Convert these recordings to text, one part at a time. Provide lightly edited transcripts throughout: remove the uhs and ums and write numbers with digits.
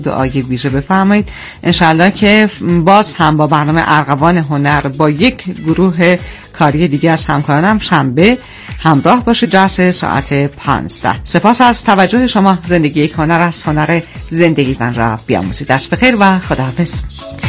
دعای ویژه بفرمایید. انشالله که باز هم با برنامه ارغوان هنر با یک گروه کاری دیگه از همکارانم شنبه همراه باشید رأس ساعت 15. سپاس از توجه شما. زندگی یک هنر است، هنر زندگیتان را بیاموزید. دست بخیر و خداحافظ.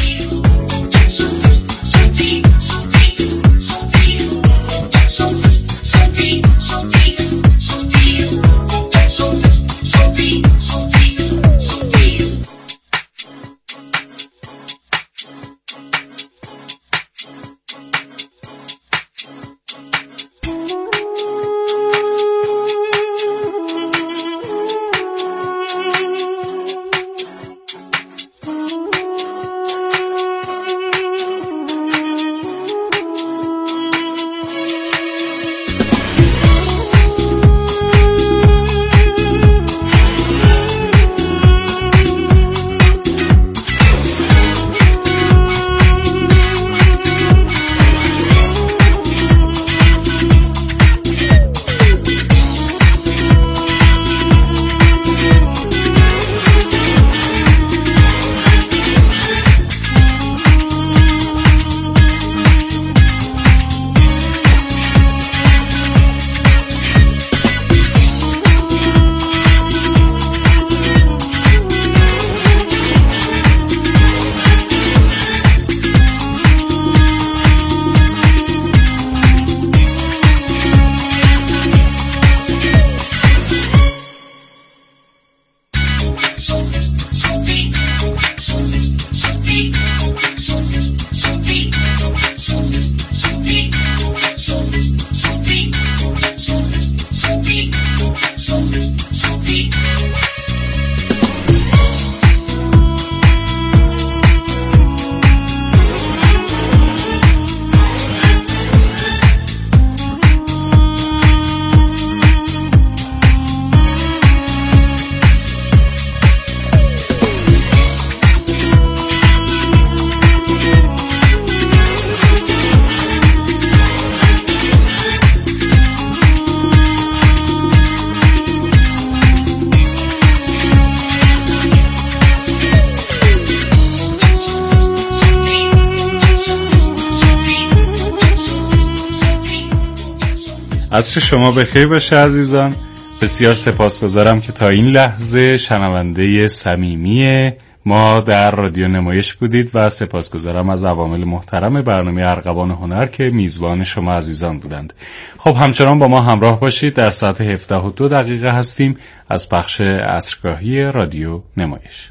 عصر شما بخیر باشه عزیزان. بسیار سپاسگزارم که تا این لحظه شنونده صمیمی ما در رادیو نمایش بودید و سپاسگزارم از عوامل محترم برنامه ارغوان هنر که میزبان شما عزیزان بودند. خب همچنان با ما همراه باشید. در ساعت 17:02 هستیم از پخش عصرگاهی رادیو نمایش.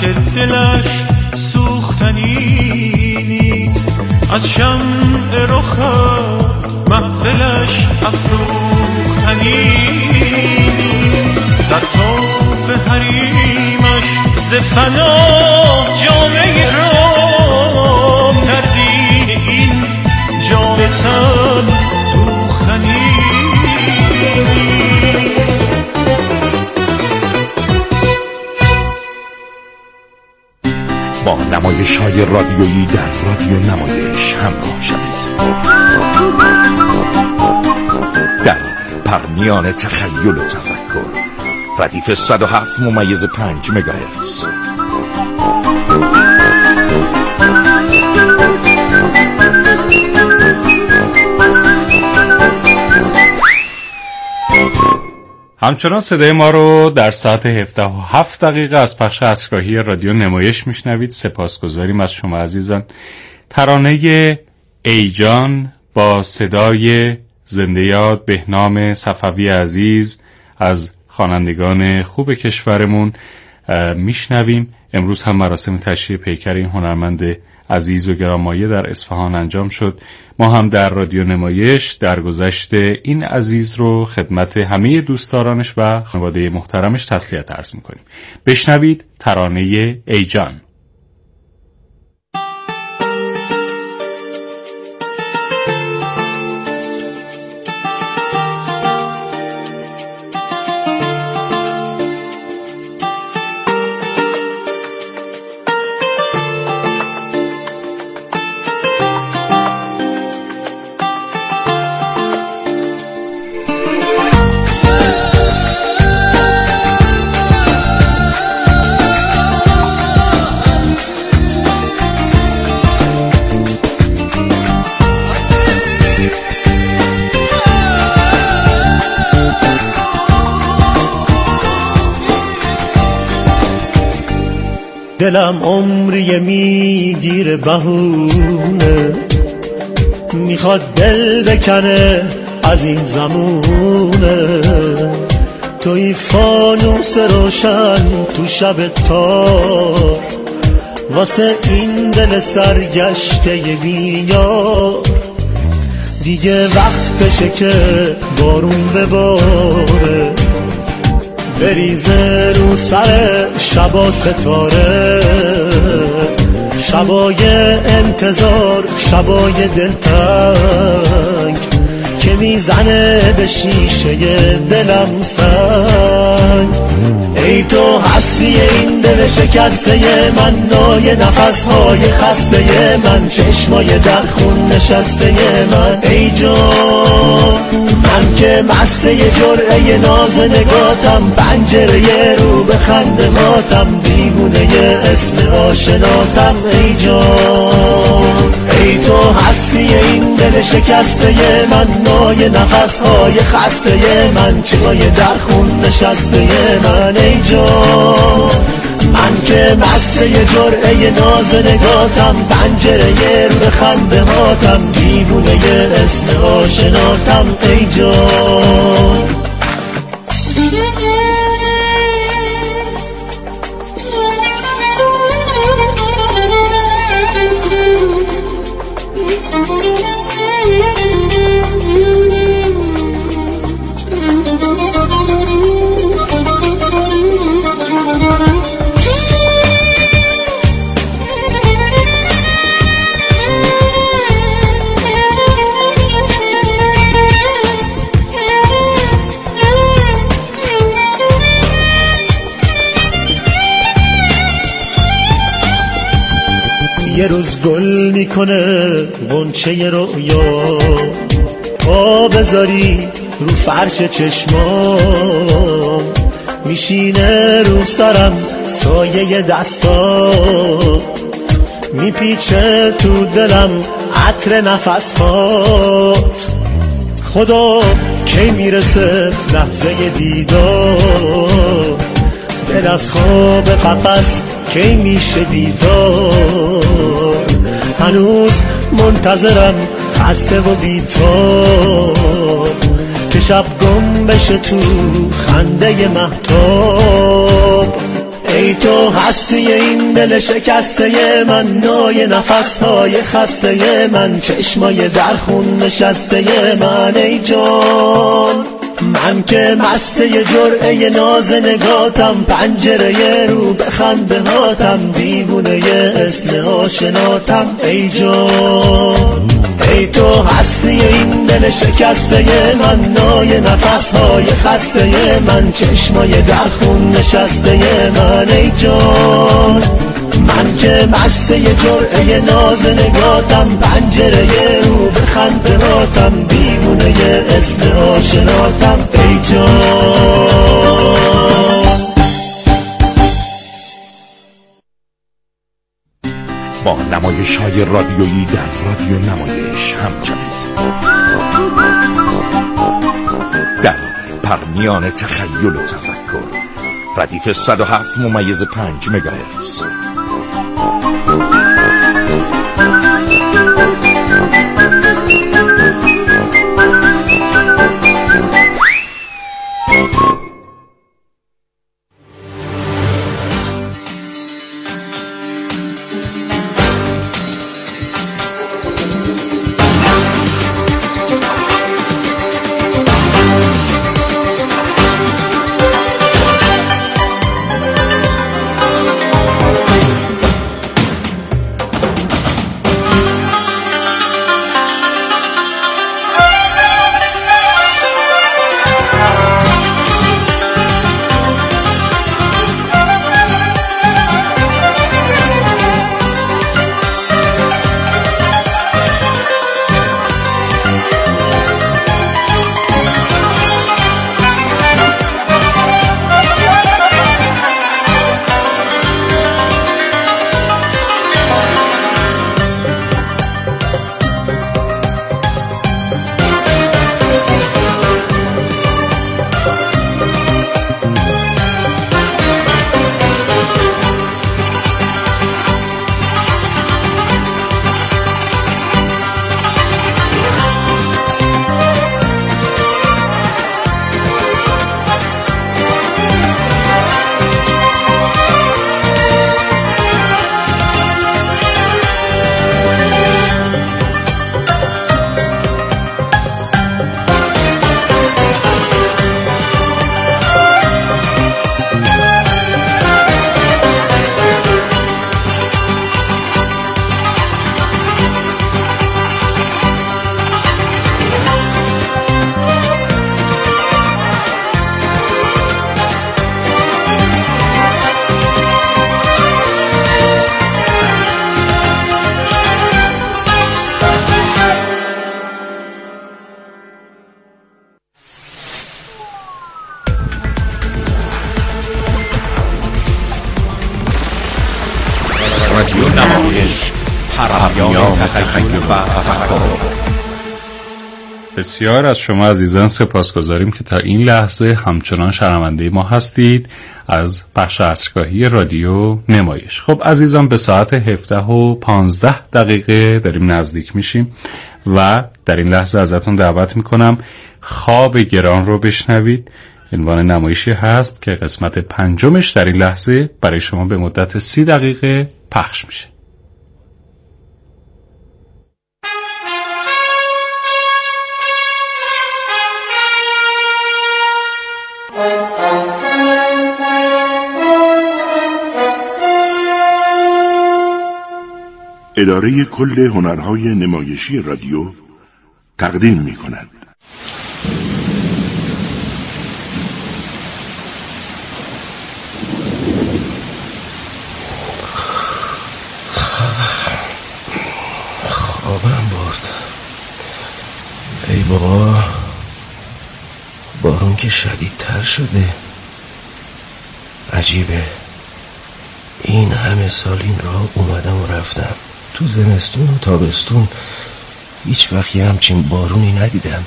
که دلش سوختنی نیست، از شمع رخت محفلش افروختنی نیست، در طاف حریمش ز فنا جامعه را کردی، این جام تن دوختنی. با نمایش‌های رادیویی در رادیو نمایش همراه شوید. در پرمیان تخیل و تفکر، ردیف 107.5 مگاهرتز. همچنان صدای ما رو در ساعت 17:07 از پخش عصرگاهی رادیو نمایش میشنوید. سپاسگزاریم از شما عزیزان. ترانه ای جان با صدای زنده یاد بهنام صفوی عزیز از خوانندگان خوب کشورمون میشنویم. امروز هم مراسم تشییع پیکر این هنرمند عزیز و گرانمایه در اصفهان انجام شد. ما هم در رادیو نمایش درگذشت این عزیز رو خدمت همه دوستدارانش و خانواده محترمش تسلیت عرض میکنیم. بشنوید ترانه ای جان. دلم عمری میگیره بهونه، میخواد دل بکنه از این زمونه، توی فانوس روشن تو شب تار، واسه این دل سرگشته بیار، دیگه وقتشه که بارون بباره، بریزه رو سر شبا ستاره، شبای انتظار، شبای دلتنگ که میزنه به شیشه دلم سنگ. ای تو هستی این دل شکسته من، نای نفسهای خسته من، چشمای در خون نشسته من. ای جان من که مسته جرعه ناز نگاتم، پنجره رو به خندماتم، دیوونه اسم آشناتم. ای جان ای تو هستی این دل شکسته من، نای نفسهای خسته من، چشمای در خون نشسته من. ای جان من که مسته جرعه ناز نگاتم، پنجره رو به خندماتم، دیوونه اسم آشناتم. ای جان یه روز گل میکنه غنچه رویا، پا بذاری رو فرش چشمام، میشینه رو سرم سایه دستا، میپیچه تو دلم عطر نفسات. خدا کی میرسه لحظه دیدار، دل از خواب قفس کی میشه بیدار، هنوز منتظرم خسته و بی‌تاب، که شب گم بشه تو خنده مهتاب. ای تو هستی این دل شکسته من، نای نفسهای خسته من، چشمای در خون نشسته من. ای جان من که مسته جرعه ناز نگاتم، پنجره رو بخند به هاتم، دیوونه اسم آشناتم. ای جان ای تو هستی این دل شکسته من، نای نفسهای خسته من، چشمای در خون نشسته من. ای جان من که مسته جرعه ناز نگاتم، پنجره رو بخند به هاتم، دیوونه اسم آشناتم. ای جان با نمایش‌های رادیویی در رادیو نمایش همراه شوید. در پرمیان تخیل و تفکر، ردیف 107.5 مگاهرتز. رادیو نمایش، پرمیان تخیل و تفکر. بسیار از شما عزیزان سپاسگزاریم که تا این لحظه همچنان شنونده ما هستید از بخش عصرگاهی رادیو نمایش. خب عزیزان به ساعت 17:15 داریم نزدیک میشیم و در این لحظه ازتون دعوت میکنم خواب گران رو بشنوید. عنوان نمایشی هست که قسمت 5 در این لحظه برای شما به مدت 30 دقیقه پخش میشه. اداره کل هنرهای نمایشی رادیو تقدیم می‌کند. خوابم برد. ای بابا، بارون که شدیدتر شده. عجیبه، این همه سال این راه اومدم و رفتم، تو زمستون و تابستون هیچ وقتی همچین بارونی ندیدم.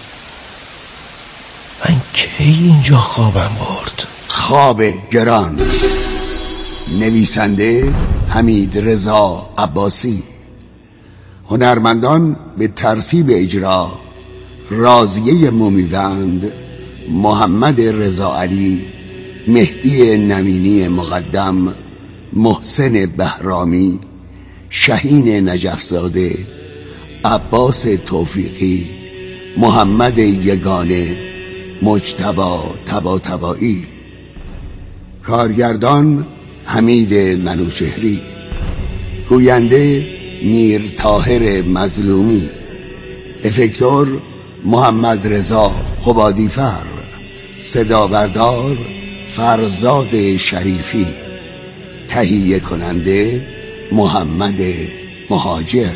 من کی اینجا خوابم برد؟ خواب گران، نویسنده حمید رضا عباسی، هنرمندان به ترتیب اجرا: راضیه مومیوند، محمد رضا علی، مهدی نمینی مقدم، محسن بهرامی، شهین نجفزاده، عباس توفیقی، محمد یگانه، مجتبی طباطبایی. کارگردان حمید منوچهری. گوینده میر طاهر مظلومی. افکتور محمد رضا قبادیفر. صدابردار فرزاد شریفی. تهیه کننده محمد مهاجر.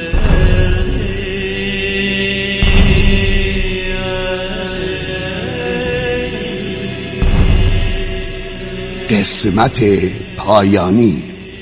قسمت پایانی.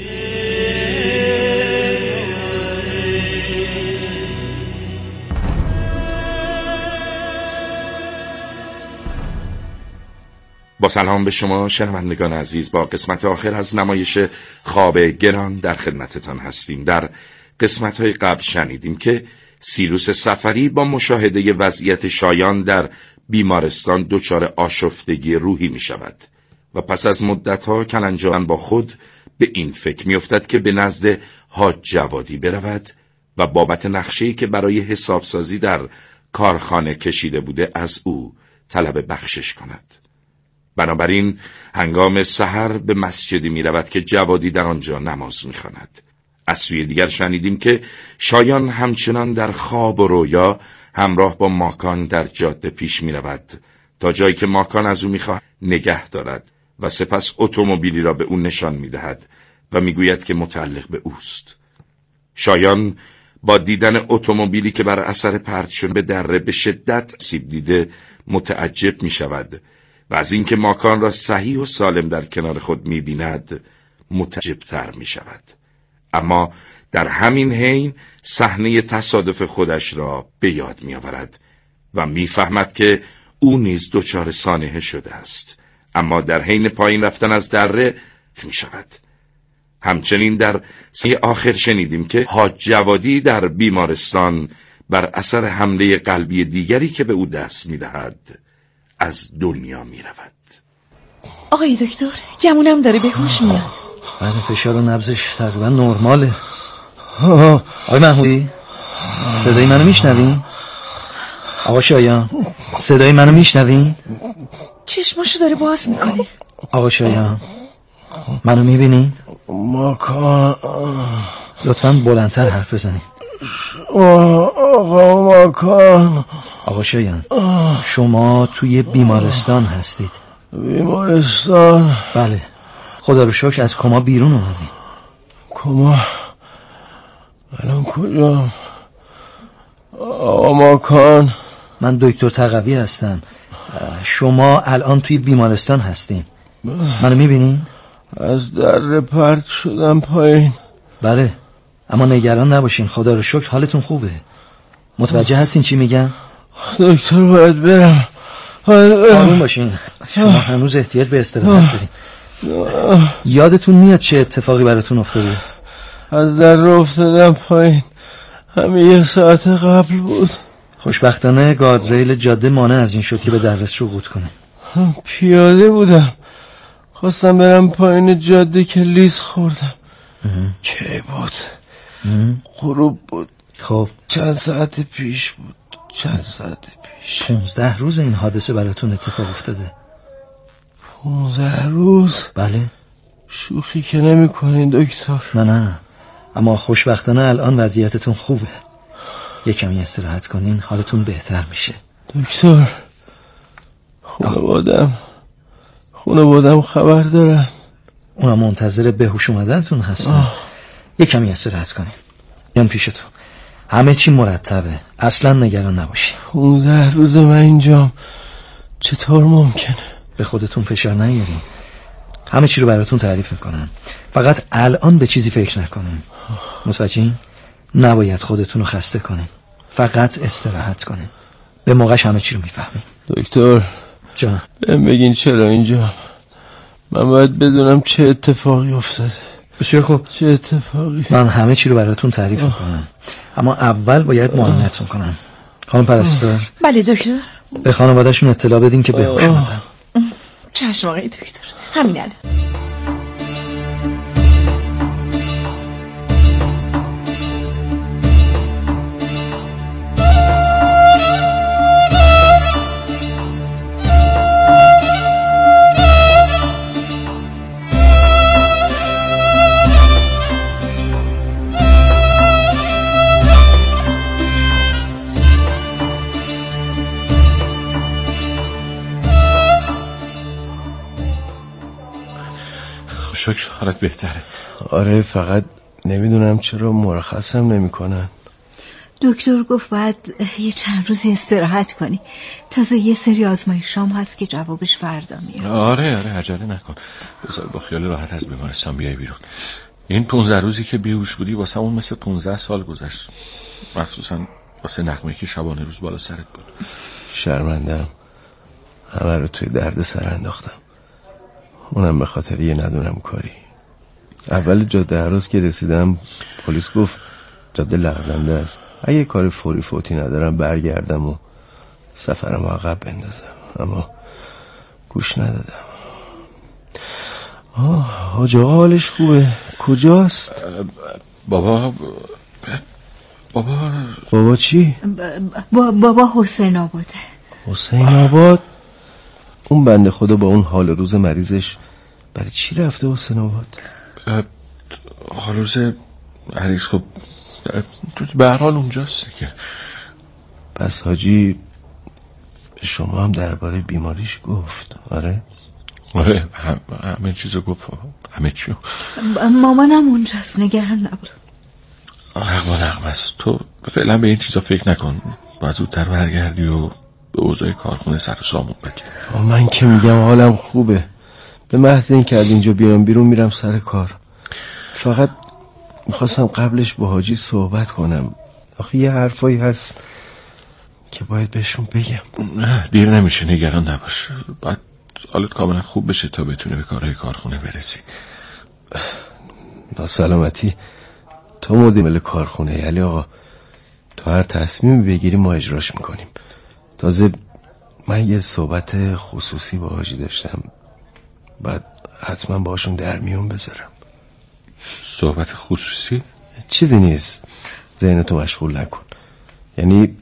با سلام به شما شنوندگان عزیز، با قسمت آخر از نمایش خواب گران در خدمتتان هستیم. در قسمت‌های قبل شنیدیم که سیروس سفری با مشاهده وضعیت شایان در بیمارستان دچار آشفتگی روحی می شود و پس از مدت‌ها کلنجان با خود به این فکر می‌افتد که به نزد حاج جوادی برود و بابت نقشه‌ای که برای حسابسازی در کارخانه کشیده بوده از او طلب بخشش کند. بنابراین هنگام سحر به مسجدی می‌رود که جوادی در آنجا نماز می‌خواند. از سوی دیگر شنیدیم که شایان همچنان در خواب و رویا همراه با ماکان در جاده پیش می‌رود تا جایی که ماکان از او می‌خواهد نگه دارد و سپس اتومبیلی را به او نشان می‌دهد و می‌گوید که متعلق به اوست. شایان با دیدن اتومبیلی که بر اثر پرت شدن به دره به شدت آسیب دیده متعجب می‌شود و از اینکه ماکان را صحیح و سالم در کنار خود می‌بیند متعجب‌تر می‌شود. اما در همین حین صحنه تصادف خودش را به یاد می‌آورد و می‌فهمد که او نیز دچار سانحه شده است، اما در حین پایین رفتن از دره می‌شود. همچنین در سه آخر شنیدیم که حاج جوادی در بیمارستان بر اثر حمله قلبی دیگری که به او دست می‌دهد از دنیا می‌رود. آقای دکتر، گمونم داره به هوش میاد. بعد فشار و نبضش تقریبا نرماله. آقای محمودی، صدای منو میشنوین؟ آقا شایان، صدای منو میشنوین؟ چشماشو داره باز میکنه. آقا شایان، منو میبینین؟ ماکان، لطفاً بلندتر حرف بزنین. آقا ماکان. آقا شایان، شما توی بیمارستان هستید. بیمارستان؟ بله، خدا رو شکر از کما بیرون اومدین. کما؟ الان کجا؟ آقا ماکان، من دکتر تقوی هستم. شما الان توی بیمارستان هستین. منو میبینین؟ از در پرت شدم پایین. بله، اما نگران نباشین، خدا رو شکر حالتون خوبه. متوجه هستین چی میگم؟ دکتر باید برم. آروم باشین، شما هنوز احتیاج به استراحت دارین. یادتون میاد چه اتفاقی براتون افتاده؟ از در افتادم پایین، همین 1 ساعت قبل بود. خوشبختانه گاردریل جاده مانع از این شد که به درس سقوط کنه. پیاده بودم، خواستم برم پایین جاده که لیز خوردم. کی بود؟ غروب بود. خب چند ساعت پیش بود. 15 روز این حادثه براتون اتفاق افتاده. 15 روز؟ بله. شوخی که نمی کنین دکتر. نه، اما خوشبختانه الان وضعیتتون خوبه. یک کمی استراحت کنین، حالتون بهتر میشه. دکتر، خانوادم خبر دارن؟ اونا منتظر بهوش اومدنتون هستن. یک کمی استراحت کنین، یان پیشتون. همه چی مرتبه، اصلا نگران نباشین. 15 روز من اینجام، چطور ممکنه؟ به خودتون فشار نیارین، همه چی رو براتون تعریف میکنم. فقط الان به چیزی فکر نکنین. متوجهین؟ نباید خودتون رو خسته کنین، فقط استراحت کنین. به موقعش همه چی رو میفهمین. دکتر جان، بهم بگین چرا اینجا؟ من باید بدونم چه اتفاقی افتاده. بسیار خوب، چه اتفاقی؟ من همه چی رو براتون تعریف میکنم، اما اول باید معاینتون کنم. خانم پرستار. بله دکتر. به خانواده‌شون اطلاع بدین که بهوش اومدن. چشم آقای دکتر، همین الان. شکر حالت بهتره. آره، فقط نمیدونم چرا مرخصم نمیکنن. دکتر گفت باید یه چند روزی استراحت کنی. تازه یه سری آزمایشام هست که جوابش فردا میاد. آره عجله نکن، بذار با خیال راحت از بیمارستان بیای بیرون. این 15 روزی که بیهوش بودی واسه اون مثل 15 سال گذشت، مخصوصا واسه نغمه‌ای که شبانه روز بالا سرت بود. شرمندم، همه رو توی درد سر انداختم، اونم به خاطر یه ندونم کاری. اول جاده هراز که رسیدم پلیس گفت جاده لغزنده است، اگه کار فوری فوتی ندارم برگردم و سفرم عقب بندازم، اما گوش ندادم. حاج آقا حالش خوبه؟ کجاست؟ بابا چی؟ بابا حسین آباده. حسین آباد؟ اون بنده خدا با اون حال روز مریضش برای چی رفته حسین آباد؟ حال روز مریض خب به هر حال اونجاست که. پس حاجی شما هم درباره بیماریش گفت؟ آره همه چیزو گفت، همه چیو. مامانم اونجاست، نگران نبود. نغمه است، تو فعلا به این چیزا فکر نکن، باید زودتر برگردی و به اوضاع کارخونه سر و سامون بدی. من که میگم حالم خوبه، به محض این که از اینجا بیام بیرون میرم سر کار. فقط میخواستم قبلش با حاجی صحبت کنم، آخه یه حرفایی هست که باید بهشون بگم. نه دیر نمیشه، نگران نباش، باید حالت کاملا خوب بشه تا بتونی به کارهای کارخونه برسی. ناسلامتی تو مدیر کارخونه، یعنی آقا تو هر تصمیم بگیری ما اجراش میکنیم. تازه من یه صحبت خصوصی با حاجی داشتم، بعد حتما باشون در میون بذارم. صحبت خصوصی؟ چیزی نیست، ذهنتو مشغول نکن. یعنی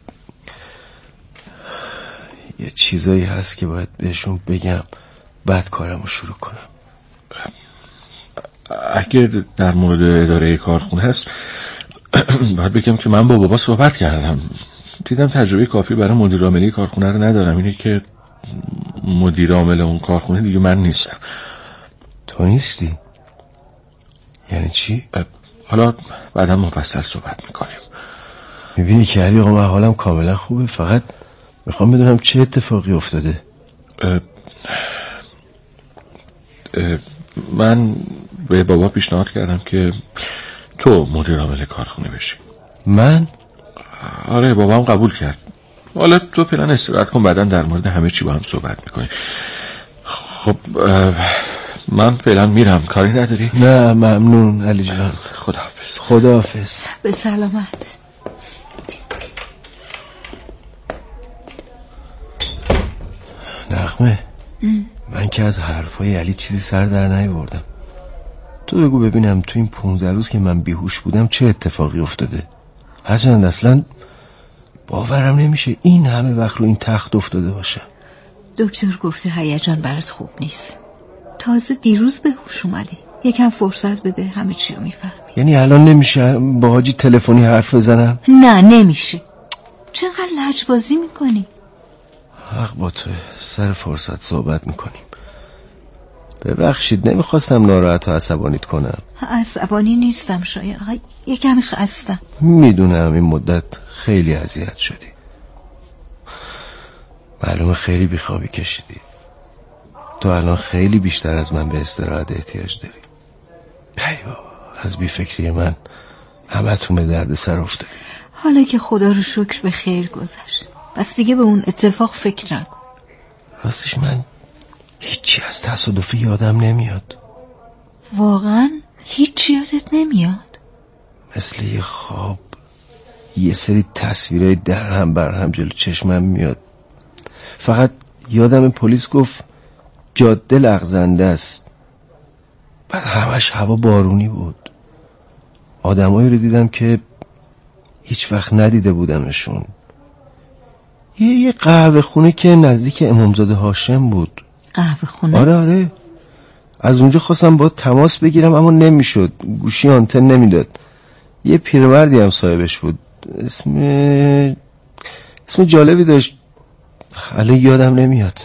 یه چیزایی هست که باید بهشون بگم بعد کارمو شروع کنم. اگه در مورد اداره کارخونه هست باید بگم که من با بابا صحبت کردم، دیدم تجربه کافی برای مدیر عاملی کارخونه رو ندارم. اینه که مدیر عامل اون کارخونه دیگه من نیستم. تو نیستی؟ یعنی چی؟ حالا بعدا مفصل صحبت میکنیم. میبینی که علی آقا من حالم کاملا خوبه، فقط میخوام بدونم چه اتفاقی افتاده. من به بابا پیشنهاد کردم که تو مدیر عامل کارخونه بشی. من؟ آره بابا هم قبول کرد. حالا تو فعلا استراحت کن، بعدا در مورد همه چی با هم صحبت میکنیم. خب من فعلا میرم، کاری نداری؟ نه ممنون علی جان. خداحافظ. خداحافظ. به سلامت. نغمه من که از حرفای علی چیزی سر در نیاوردم. تو بگو ببینم تو این 15 روز که من بیهوش بودم چه اتفاقی افتاده. هرچند اصلا باورم نمیشه این همه وقت رو این تخت افتاده باشه. دکتر گفته هیجان برات خوب نیست، تازه دیروز به هوش اومدی، یکم فرصت بده همه چی رو میفهمی. یعنی الان نمیشه با حاجی تلفنی حرف بزنم؟ نه نمیشه، چقدر لجبازی میکنی؟ حق با تو، سر فرصت صحبت میکنیم. ببخشید نمیخواستم ناراحت و عصبانیت کنم. عصبانی نیستم، شاید یکم خستم. میدونم این مدت خیلی اذیت شدی، معلومه خیلی بیخوابی کشیدی. تو الان خیلی بیشتر از من به استراحت احتیاج داری. ای بابا از بیفکری من همه تو به درد سر افتادی. حالا که خدا رو شکر به خیر گذشت، پس دیگه به اون اتفاق فکر نکن. راستش من هیچی از تصادفی یادم نمیاد. واقعا هیچی یادت نمیاد؟ مثل یه خواب یه سری تصویرهای در هم بر هم جلو چشمم میاد. فقط یادم پلیس گفت جاده لغزنده است. بعد همش هوا بارونی بود. آدمایی رو دیدم که هیچ وقت ندیده بودمشون. یه قهوه خونه که نزدیک امامزاده هاشم بود. قهوه خونه؟ آره از اونجا خواستم با تماس بگیرم اما نمیشد، گوشی آنتن نمیداد. یه پیرمردی هم صاحبش بود، اسم جالبی داشت، الان یادم نمیاد.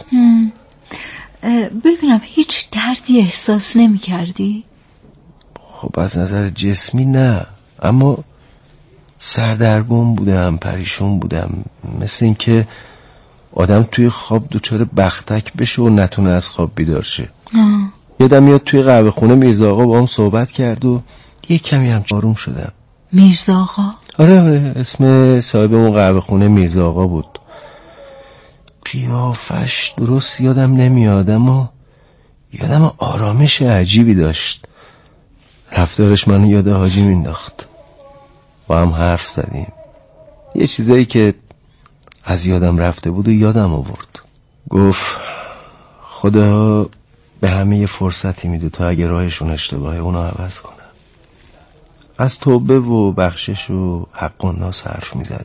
ببینم هیچ دردی احساس نمی کردی؟ خب از نظر جسمی نه، اما سردرگم بودم، پریشون بودم، مثل این که آدم توی خواب دچار بختک بشه و نتونه از خواب بیدار شه. یادم میاد توی قهوه خونه میرزا آقا با هم صحبت کرد و یه کمی هم آروم شدم. میرزا آقا؟ آره اسم صاحب اون قهوه خونه میرزا آقا بود. قیافش درست یادم نمیاد اما یادم آرامش عجیبی داشت. رفتارش منو یاد حاجی مینداخت. با هم حرف زدیم، یه چیزایی که از یادم رفته بود و یادم آورد. گفت خدا به همه یه فرصتی میده تا اگه راهشون اشتباهه اونو عوض کنه. از توبه و بخشش و حق و ناس حرف میزد.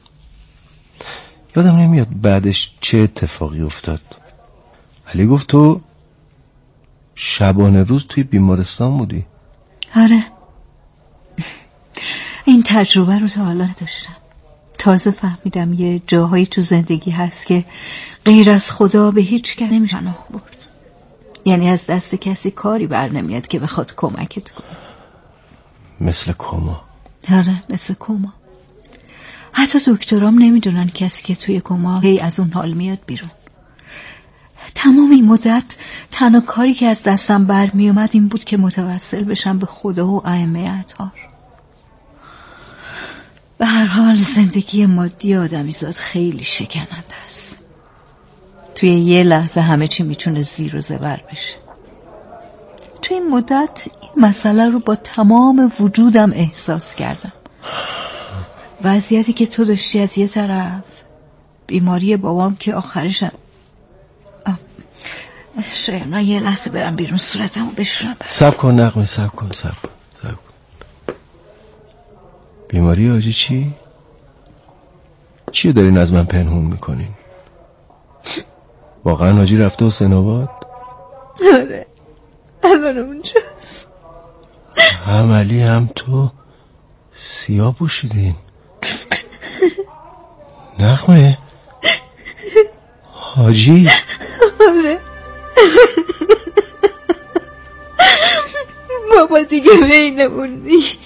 یادم نمیاد بعدش چه اتفاقی افتاد. علی گفت تو شبانه روز توی بیمارستان بودی؟ آره این تجربه رو تا حالا داشتم. تازه فهمیدم یه جاهایی تو زندگی هست که غیر از خدا به هیچ کس نمیشه پناه برد. یعنی از دست کسی کاری بر نمیاد که بخواد کمکت کنه. مثل کما؟ آره مثل کما. حتی دکترام نمیدونن کسی که توی کما هی از اون حال میاد بیرون. تمام این مدت تنها کاری که از دستم برمی اومد این بود که متوسل بشم به خدا و ائمه اطهار. به هر حال زندگی مادی آدمیزاد خیلی شکننده است. توی یه لحظه همه چی میتونه زیر و زبر بشه. توی این مدت این مسئله رو با تمام وجودم احساس کردم. وضعیتی که تو داشتی از یه طرف، بیماری بابام که آخرشم. شاید من یه لحظه برم بیرون صورتمو بشورم. صبر کن نغمه، صبر کن. بیماری حاجی چی؟ چی دارین از من پنهون میکنین؟ واقعا حاجی رفته حسین آباد؟ آره الان اونجاست. هم علی هم تو سیاه پوشیدین. نغمه حاجی؟ آره بابا دیگه بینمون نیست.